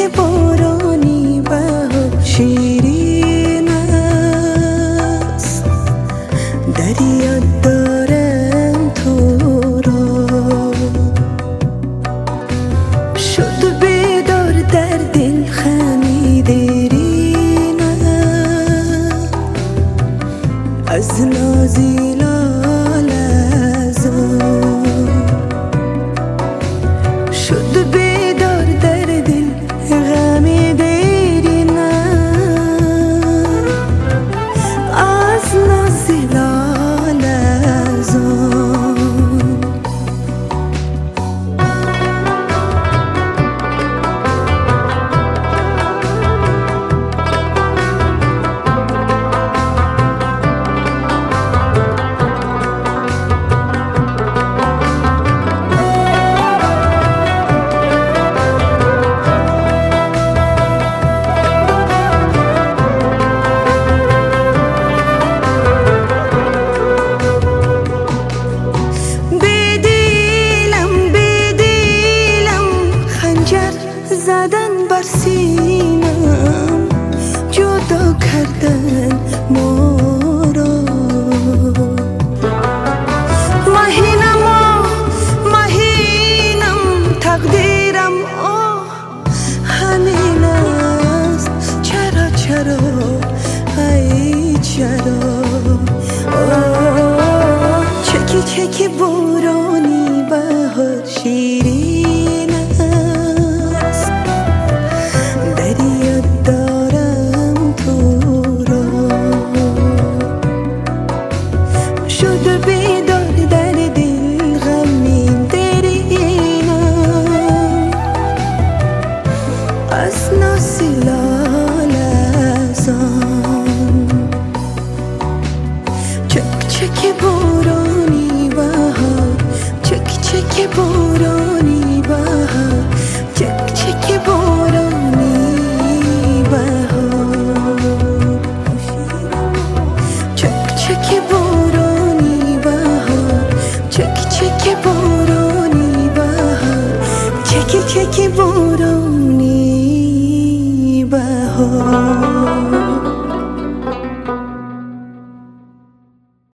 چک بارانی بهار شیرین است، در یاد دارم تو را. شد بیدار در دل خمیدرین از نازی شد بیدار در دل غمی دیرین از نازی لالزان. زدن بر سینم جدا کردن ما را. مهینم تقدیرم همین است. چرا ای چرا چکی بارانی بهار شیرین است، در یاد دارم تو را. شد بیدار در دل غمین درینم از نازی لالزان. چک بارانی بهار، چک بارانی بهار، چک بارانی بهار، چک بارانی بهار، چک بارانی بهار، چک بارانی بهار.